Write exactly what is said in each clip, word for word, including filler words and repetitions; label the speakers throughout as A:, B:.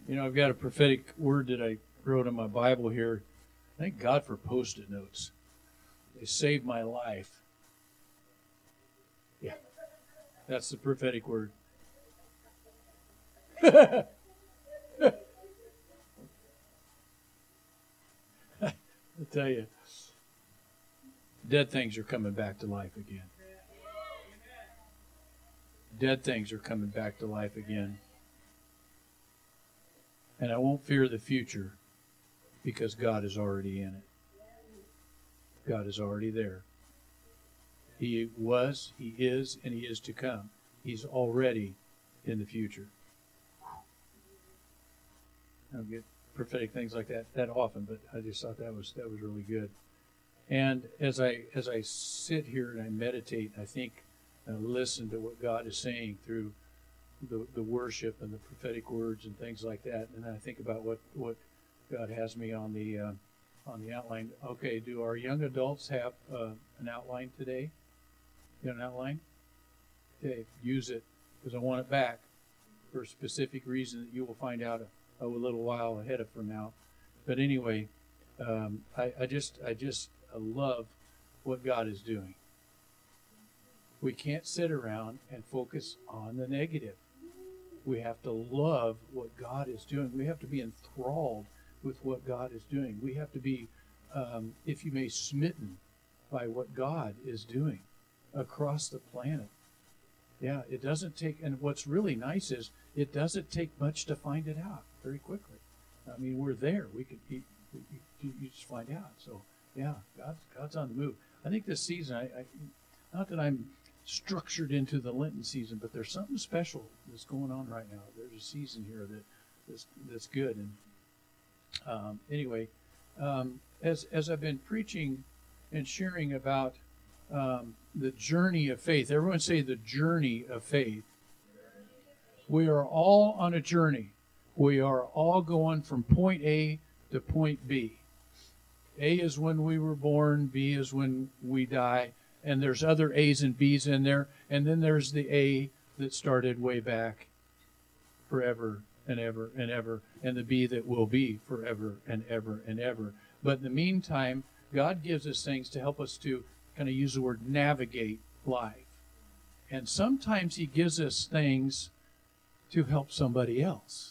A: You know, I've got a prophetic word that I wrote in my Bible here. Thank God for Post-it notes. They saved my life. Yeah, that's the prophetic word. I tell you, dead things are coming back to life again. Dead things are coming back to life again. And I won't fear the future because God is already in it. God is already there. He was, He is, and He is to come. He's already in the future. I don't get prophetic things like that that often, but I just thought that was that was really good. And as I as I sit here and I meditate, I think and I listen to what God is saying through the the worship and the prophetic words and things like that, and I think about what, what God has me on the uh, on the outline. Okay, do our young adults have uh, an outline today? You got an outline? Okay, use it because I want it back for a specific reason that you will find out a, a little while ahead of from now. But anyway, um, I, I just I just I love what God is doing. We can't sit around and focus on the negative. We have to love what God is doing. We have to be enthralled with what God is doing. We have to be, um, if you may, smitten by what God is doing across the planet. Yeah, it doesn't take, and what's really nice is it doesn't take much to find it out very quickly. I mean, we're there. We could, you, you, you just find out. So, yeah, God's, God's on the move. I think this season, I, I not that I'm structured into the Lenten season, but there's something special that's going on right now. There's a season here that that's, that's good. And um, anyway, um, as as I've been preaching and sharing about um, the journey of faith, everyone say the journey of faith. We are all on a journey. We are all going from point A to point B. A is when we were born, B is when we die. And there's other A's and B's in there. And then there's the A that started way back forever and ever and ever. And the B that will be forever and ever and ever. But in the meantime, God gives us things to help us to kind of use the word navigate life. And sometimes He gives us things to help somebody else.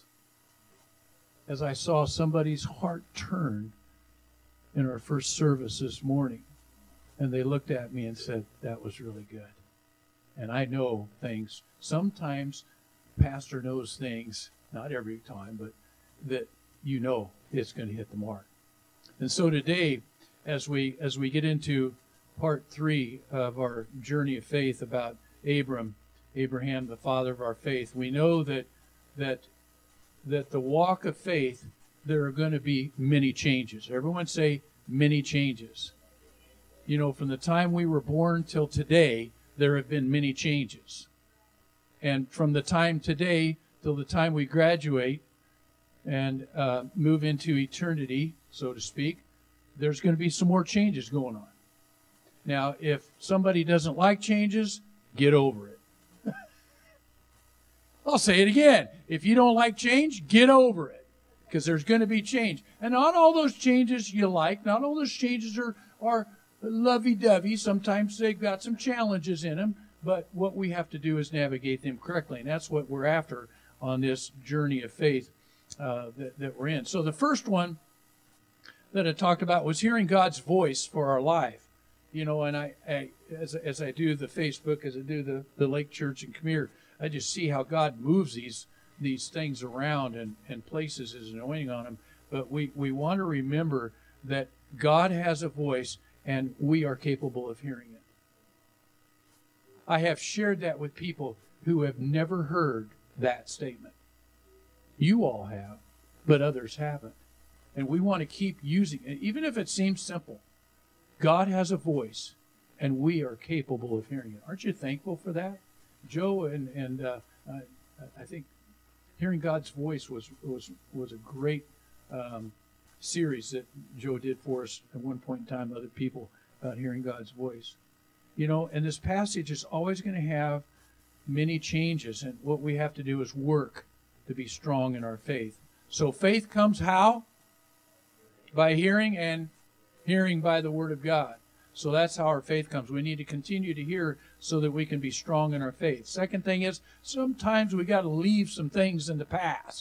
A: As I saw somebody's heart turn in our first service this morning. And they looked at me and said, that was really good. And I know things. Sometimes pastor knows things, not every time, but that you know it's going to hit the mark. And so today, as we as we get into part three of our journey of faith about Abram, Abraham, the father of our faith, we know that that that the walk of faith, there are going to be many changes. Everyone say many changes. You know, from the time we were born till today, there have been many changes. And from the time today till the time we graduate and uh, move into eternity, so to speak, there's going to be some more changes going on. Now, if somebody doesn't like changes, get over it. I'll say it again. If you don't like change, get over it. Because there's going to be change. And not all those changes you like, not all those changes are, are lovey-dovey. Sometimes they've got some challenges in them, but what we have to do is navigate them correctly, and that's what we're after on this journey of faith uh, that, that we're in. So the first one that I talked about was hearing God's voice for our life. You know, and I, I as, as I do the Facebook, as I do the, the Lake Church and come here, I just see how God moves these these things around and, and places His anointing on them. But we, we want to remember that God has a voice, and we are capable of hearing it. I have shared that with people who have never heard that statement. You all have, but others haven't. And we want to keep using it, even if it seems simple. God has a voice, and we are capable of hearing it. Aren't you thankful for that? Joe and, and uh, uh, I think hearing God's voice was, was, was a great um, series that Joe did for us at one point in time, other people about hearing God's voice. You know, and this passage is always going to have many changes, and what we have to do is work to be strong in our faith. So faith comes how? By hearing, and hearing by the Word of God. So that's how our faith comes. We need to continue to hear so that we can be strong in our faith. Second thing is, sometimes we got to leave some things in the past.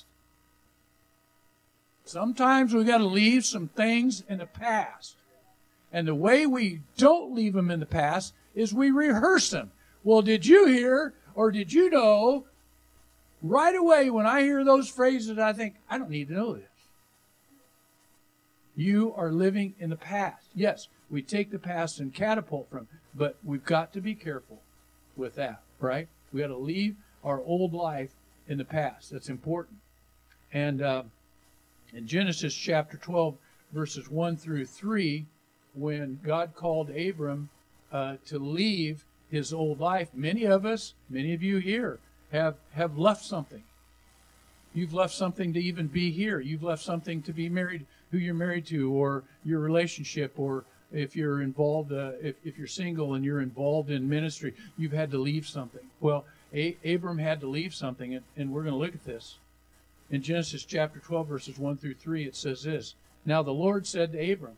A: Sometimes we got to leave some things in the past. And the way we don't leave them in the past is we rehearse them. Well, did you hear or did you know? Right away, when I hear those phrases, I think, I don't need to know this. You are living in the past. Yes, we take the past and catapult from it, but we've got to be careful with that, right? We got to leave our old life in the past. That's important. And uh, in Genesis chapter twelve, verses one through three, when God called Abram uh, to leave his old life, many of us, many of you here, have, have left something. You've left something to even be here. You've left something to be married, who you're married to, or your relationship, or if you're involved, uh, if, if you're single and you're involved in ministry, you've had to leave something. Well, A- Abram had to leave something, and, and we're going to look at this. In Genesis chapter twelve, verses one through three, it says this. Now the Lord said to Abram,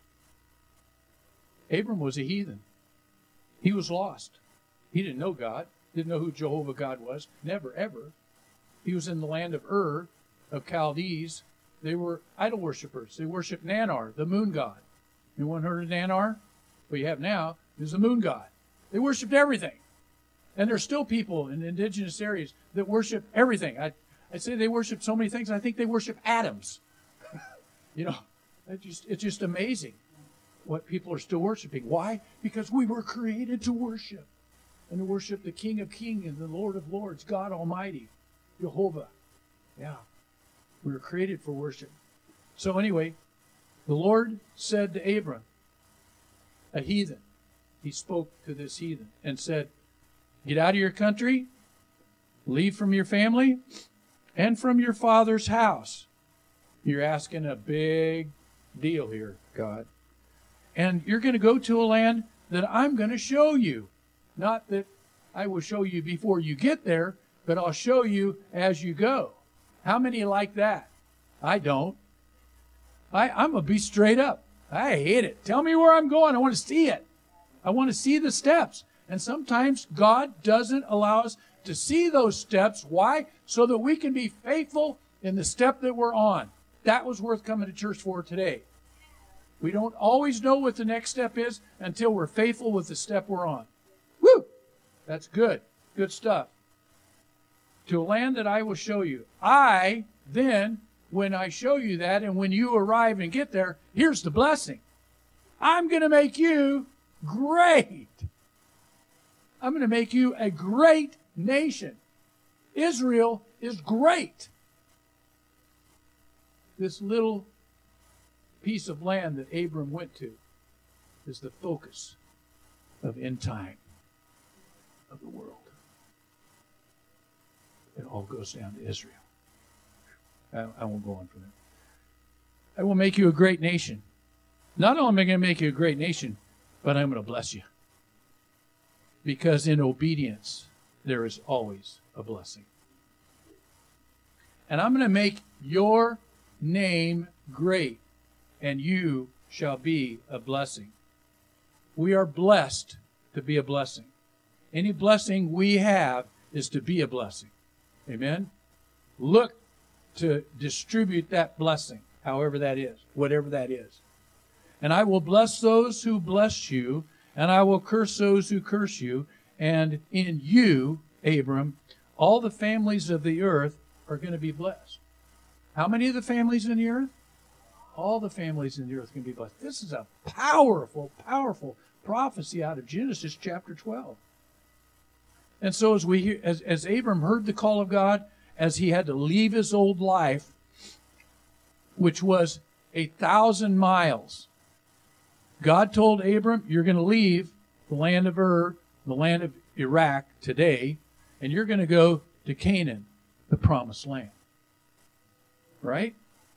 A: Abram was a heathen. He was lost. He didn't know God, didn't know who Jehovah God was, never, ever. He was in the land of Ur, of Chaldees. They were idol worshippers. They worshiped Nanar, the moon god. Anyone heard of Nanar? What you have now is the moon god. They worshipped everything. And there's still people in indigenous areas that worship everything. I, I say they worship so many things, I think they worship atoms. You know, it's just, it's just amazing what people are still worshiping. Why? Because we were created to worship. And to worship the King of Kings and the Lord of Lords, God Almighty, Jehovah. Yeah. We were created for worship. So anyway, the Lord said to Abram, a heathen, he spoke to this heathen and said, get out of your country, leave from your family, and from your father's house. You're asking a big deal here, God. And you're going to go to a land that I'm going to show you. Not that I will show you before you get there, but I'll show you as you go. How many like that? I don't. I, I'm going to be straight up. I hate it. Tell me where I'm going. I want to see it. I want to see the steps. And sometimes God doesn't allow us to see those steps. Why? So that we can be faithful in the step that we're on. That was worth coming to church for today. We don't always know what the next step is until we're faithful with the step we're on. Woo! That's good. Good stuff. To a land that I will show you. I, then, when I show you that, and when you arrive and get there, here's the blessing. I'm going to make you great. I'm going to make you a great nation. Israel is great. This little piece of land that Abram went to is the focus of end time of the world. It all goes down to Israel. I, I won't go on from there. I will make you a great nation. Not only am I going to make you a great nation, but I'm going to bless you. Because in obedience, there is always a blessing. And I'm going to make your name great, and you shall be a blessing. We are blessed to be a blessing. Any blessing we have is to be a blessing. Amen? Look to distribute that blessing, however that is, whatever that is. And I will bless those who bless you, and I will curse those who curse you. And in you, Abram, all the families of the earth are going to be blessed. How many of the families in the earth? All the families in the earth can be blessed. This is a powerful, powerful prophecy out of Genesis chapter twelve. And so as we hear, as, as Abram heard the call of God, as he had to leave his old life, which was a thousand miles, God told Abram, you're going to leave the land of Ur, the land of Iraq today, and you're going to go to Canaan, the promised land. Right?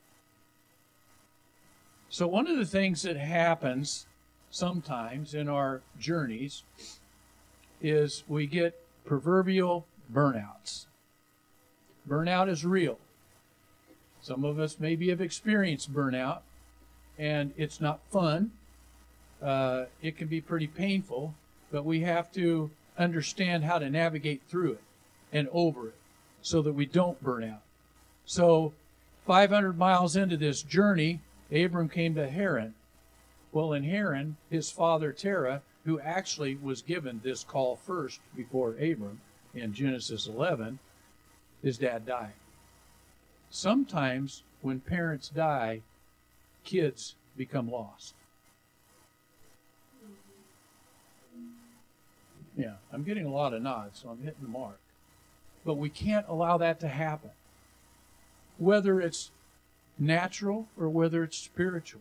A: So one of the things that happens sometimes in our journeys is we get proverbial burnouts. Burnout is real. Some of us maybe have experienced burnout, and it's not fun. Uh, it can be pretty painful, but we have to understand how to navigate through it and over it so that we don't burn out. So five hundred miles into this journey, Abram came to Haran. Well, in Haran, his father Terah, who actually was given this call first before Abram in Genesis eleven, his dad died. Sometimes when parents die, kids become lost. Yeah, I'm getting a lot of nods, so I'm hitting the mark. But we can't allow that to happen, whether it's natural or whether it's spiritual.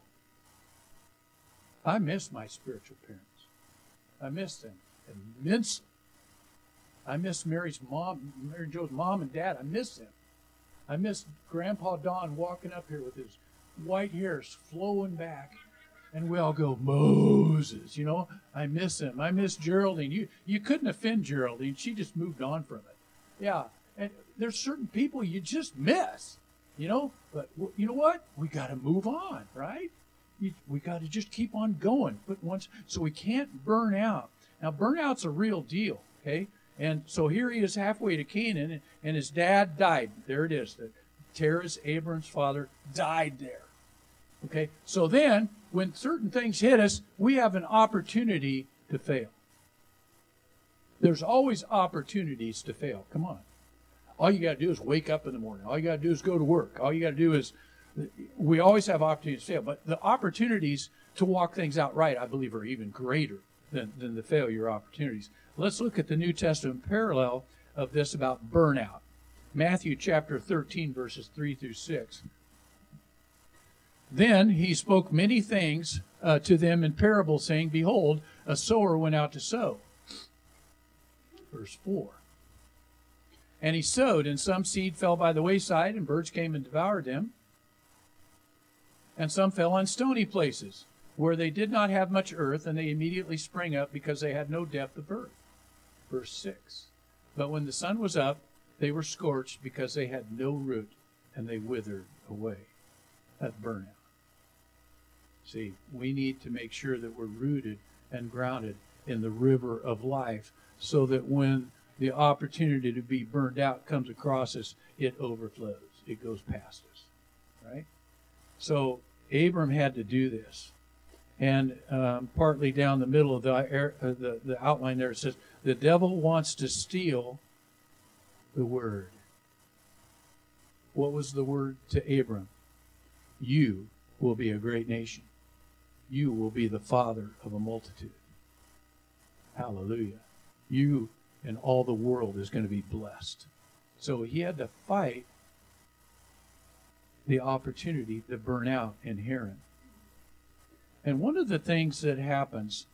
A: I miss my spiritual parents. I miss them immensely. I miss Mary's mom, Mary Joe's mom and dad. I miss them. I miss Grandpa Don walking up here with his white hairs flowing back, and we all go, Moses, you know. I miss him. I miss Geraldine. You you couldn't offend Geraldine. She just moved on from it. Yeah, and there's certain people you just miss, you know. But you know what? We got to move on, right? You, we got to just keep on going. But once, so we can't burn out. Now, burnout's a real deal, okay? And so here he is halfway to Canaan, and, and his dad died. There it is. The, Terah's, Abram's father, died there. Okay? So then, when certain things hit us, we have an opportunity to fail. There's always opportunities to fail. Come on. All you got to do is wake up in the morning. All you got to do is go to work. All you got to do is, we always have opportunities to fail. But the opportunities to walk things out right, I believe, are even greater than, than the failure opportunities. Let's look at the New Testament parallel of this about burnout. Matthew chapter thirteen, verses three through six. Then he spoke many things uh, to them in parables, saying, Behold, a sower went out to sow. Verse four. And he sowed, and some seed fell by the wayside, and birds came and devoured them. And some fell on stony places, where they did not have much earth, and they immediately sprang up, because they had no depth of earth. Verse six. But when the sun was up, they were scorched, because they had no root, and they withered away. That's burnout. See, we need to make sure that we're rooted and grounded in the river of life, so that when the opportunity to be burned out comes across us, it overflows. It goes past us. Right? So Abram had to do this. And um, partly down the middle of the, uh, the, the outline there, it says, the devil wants to steal the word. What was the word to Abram? You will be a great nation. You will be the father of a multitude. Hallelujah. You and all the world is going to be blessed. So he had to fight the opportunity to burn out in Haran. And one of the things that happens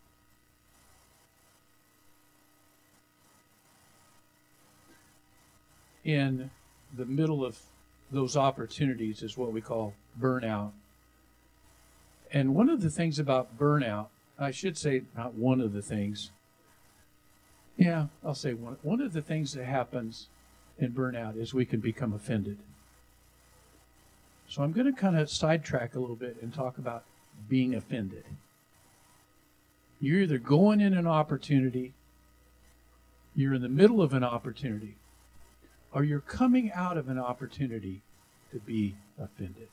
A: in the middle of those opportunities is what we call burnout. And one of the things about burnout, I should say not one of the things, yeah, I'll say one, one of the things that happens in burnout is we can become offended. So I'm going to kind of sidetrack a little bit and talk about being offended. You're either going in an opportunity, you're in the middle of an opportunity, or you're coming out of an opportunity to be offended.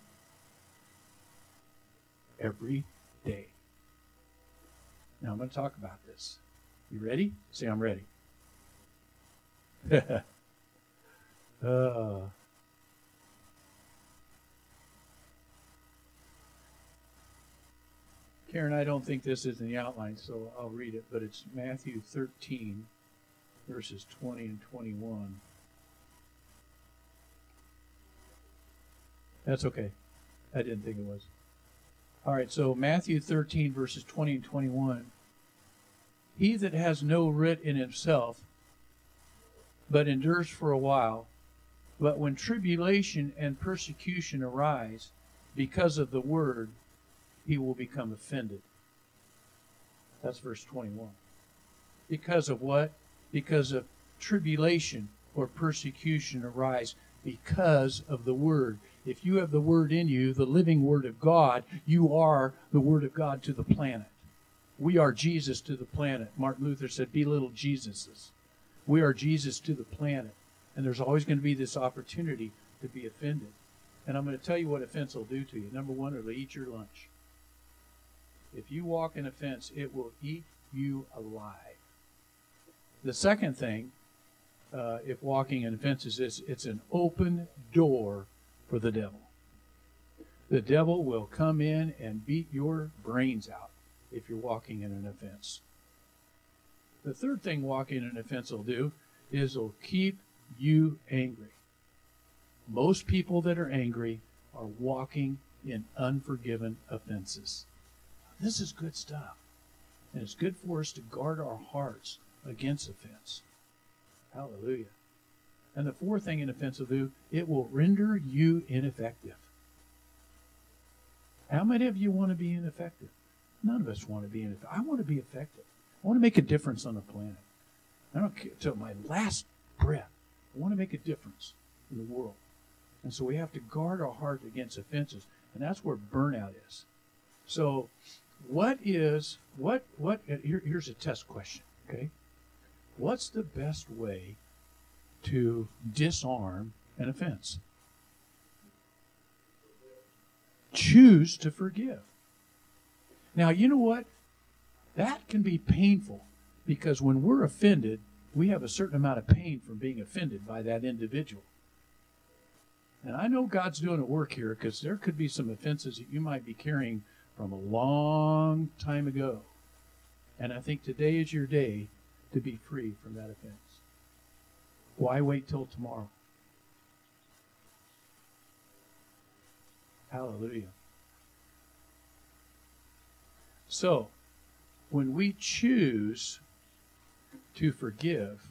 A: Every day. Now I'm going to talk about this. You ready? Say, I'm ready. uh, Karen, I don't think this is in the outline, so I'll read it, but it's Matthew thirteen, verses twenty and twenty-one. That's okay. I didn't think it was. All right, so Matthew thirteen, verses twenty and twenty-one. He that has no writ in himself, but endures for a while, but when tribulation and persecution arise because of the word, he will become offended. That's verse twenty-one. Because of what? Because of tribulation or persecution arise because of the word. If you have the Word in you, the living Word of God, you are the Word of God to the planet. We are Jesus to the planet. Martin Luther said, be little Jesuses. We are Jesus to the planet. And there's always going to be this opportunity to be offended. And I'm going to tell you what offense will do to you. Number one, it'll eat your lunch. If you walk in offense, it will eat you alive. The second thing, uh, if walking in offense is this, it's an open door for the devil. The devil will come in and beat your brains out if you're walking in an offense. The third thing walking in an offense will do is it'll keep you angry. Most people that are angry are walking in unforgiven offenses. This is good stuff. And it's good for us to guard our hearts against offense. Hallelujah. And the fourth thing an offense will do, it will render you ineffective. How many of you want to be ineffective? None of us want to be ineffective. I want to be effective. I want to make a difference on the planet. I don't care till my last breath. I want to make a difference in the world. And so we have to guard our heart against offenses. And that's where burnout is. So what is, what, what, here, here's a test question, okay? What's the best way to disarm an offense? Choose to forgive. Now, you know what? That can be painful because when we're offended, we have a certain amount of pain from being offended by that individual. And I know God's doing a work here because there could be some offenses that you might be carrying from a long time ago. And I think today is your day to be free from that offense. Why wait till tomorrow? Hallelujah. So, when we choose to forgive,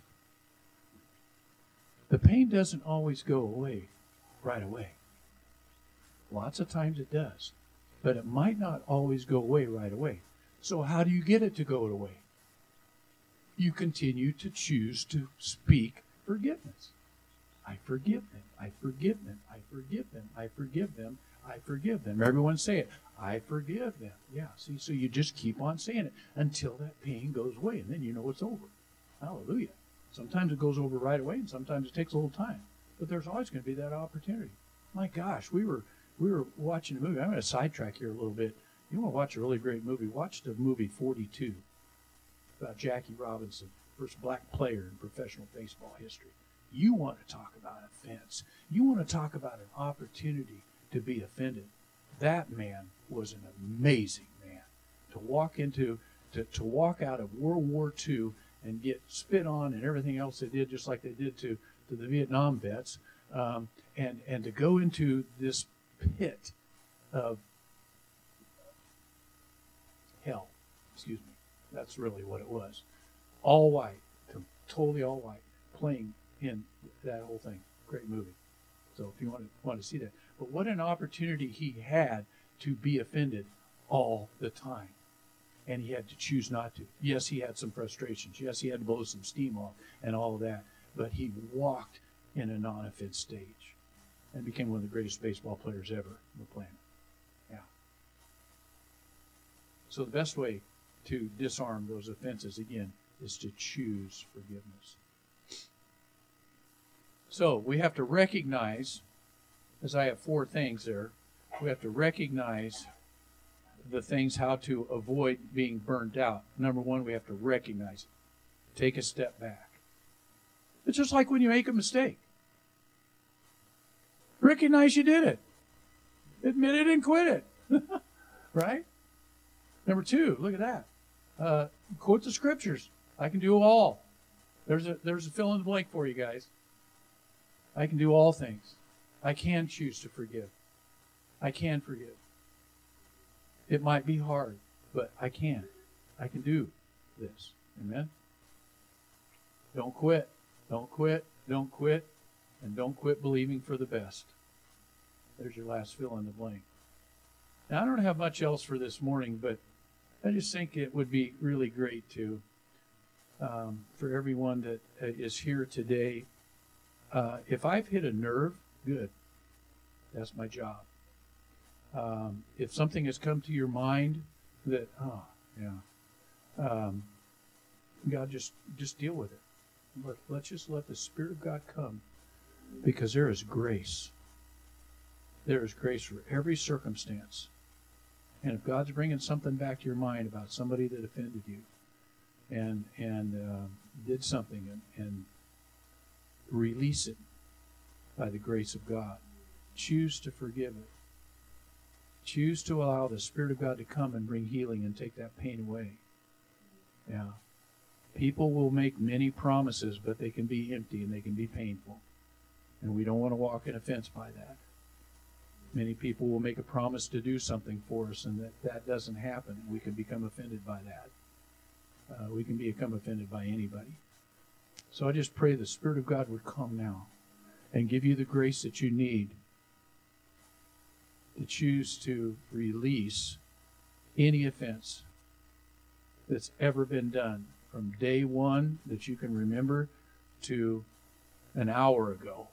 A: the pain doesn't always go away right away. Lots of times it does. But it might not always go away right away. So how do you get it to go away? You continue to choose to speak forgiveness. I forgive them. I forgive them. I forgive them. I forgive them. I forgive them. Everyone say it. I forgive them. Yeah, see, so you just keep on saying it until that pain goes away, and then you know it's over. Hallelujah. Sometimes it goes over right away, and sometimes it takes a little time. But there's always going to be that opportunity. My gosh, we were we were watching a movie. I'm going to sidetrack here a little bit. You want to watch a really great movie? Watch the movie forty-two about Jackie Robinson, first black player in professional baseball history. You want to talk about offense. You want to talk about an opportunity to be offended. That man was an amazing man. To walk into, to, to walk out of World War Two and get spit on and everything else they did, just like they did to, to the Vietnam vets, um, and, and to go into this pit of hell, excuse me, that's really what it was. All white, totally all white, playing in that whole thing. Great movie. So if you want to, want to see that. But what an opportunity he had to be offended all the time. And he had to choose not to. Yes, he had some frustrations. Yes, he had to blow some steam off and all of that. But he walked in a non-offense stage and became one of the greatest baseball players ever on the planet. Yeah. So the best way to disarm those offenses, again, is to choose forgiveness. So we have to recognize, as I have four things there, we have to recognize the things how to avoid being burnt out. Number one, we have to recognize it. Take a step back. It's just like when you make a mistake. Recognize you did it. Admit it and quit it. Right? Number two, look at that. Uh, quote the scriptures. I can do all. There's a there's a fill in the blank for you guys. I can do all things. I can choose to forgive. I can forgive. It might be hard, but I can. I can do this. Amen? Don't quit. Don't quit. Don't quit. And don't quit believing for the best. There's your last fill in the blank. Now, I don't have much else for this morning, but I just think it would be really great to, um, for everyone that is here today, uh, if I've hit a nerve, good. That's my job. Um, if something has come to your mind that, oh, yeah, um, God, just just deal with it. Let, let's just let the Spirit of God come, because there is grace. There is grace for every circumstance. And if God's bringing something back to your mind about somebody that offended you and and uh, did something, and, and release it by the grace of God. Choose to forgive it. Choose to allow the Spirit of God to come and bring healing and take that pain away. Yeah. People will make many promises, but they can be empty and they can be painful. And we don't want to walk in offense by that. Many people will make a promise to do something for us, and that, that doesn't happen. We can become offended by that. Uh, we can become offended by anybody. So I just pray the Spirit of God would come now and give you the grace that you need to choose to release any offense that's ever been done, from day one that you can remember to an hour ago.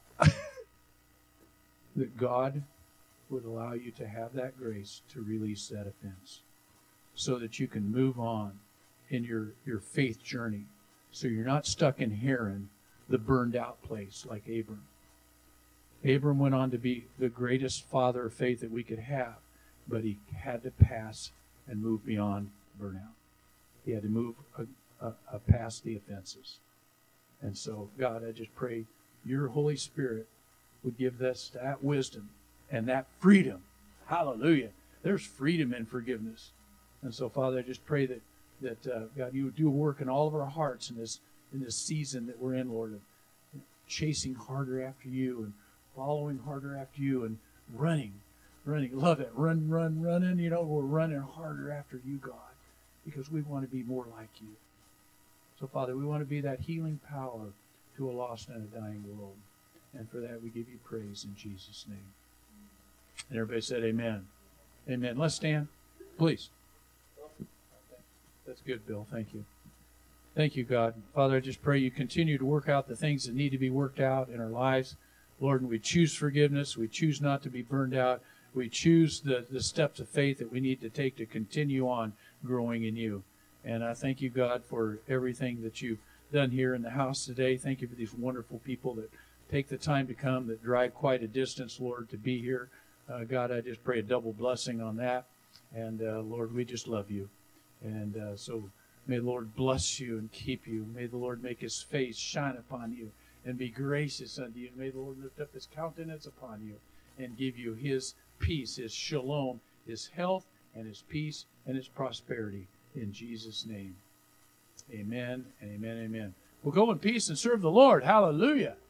A: That God would allow you to have that grace to release that offense, so that you can move on in your, your faith journey, so you're not stuck in Haran, the burned out place, like Abram. Abram went on to be the greatest father of faith that we could have, but he had to pass and move beyond burnout. He had to move a, a, a past the offenses. And so, God, I just pray your Holy Spirit would give us that wisdom and that freedom. Hallelujah. There's freedom in forgiveness. And so, Father, I just pray that, that uh, God, you would do a work in all of our hearts in this in this season that we're in, Lord, of chasing harder after you and following harder after you and running, running. Love it. Run, run, running. You know, we're running harder after you, God, because we want to be more like you. So, Father, we want to be that healing power to a lost and a dying world. And for that, we give you praise in Jesus' name. And everybody said amen. Amen. Let's stand, please. That's good, Bill. Thank you. Thank you, God. Father, I just pray you continue to work out the things that need to be worked out in our lives. Lord, and we choose forgiveness. We choose not to be burned out. We choose the, the steps of faith that we need to take to continue on growing in you. And I thank you, God, for everything that you've done here in the house today. Thank you for these wonderful people that take the time to come, that drive quite a distance, Lord, to be here. Uh, God, I just pray a double blessing on that. And, uh, Lord, we just love you. And uh, so may the Lord bless you and keep you. May the Lord make his face shine upon you and be gracious unto you. May the Lord lift up his countenance upon you and give you his peace, his shalom, his health, and his peace and his prosperity. In Jesus' name, amen and amen, amen. We'll go in peace and serve the Lord. Hallelujah.